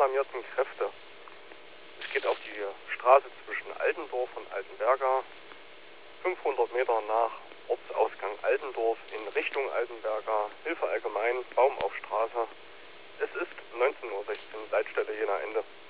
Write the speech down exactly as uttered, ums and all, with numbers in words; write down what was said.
alarmierten Kräfte. Es geht auf die Straße zwischen Altendorf und Altenberga, fünfhundert Meter nach Ortsausgang Altendorf in Richtung Altenberga, Hilfe allgemein, Baum auf Straße. Es ist neunzehn Uhr sechzehn, Leitstelle Jena Ende.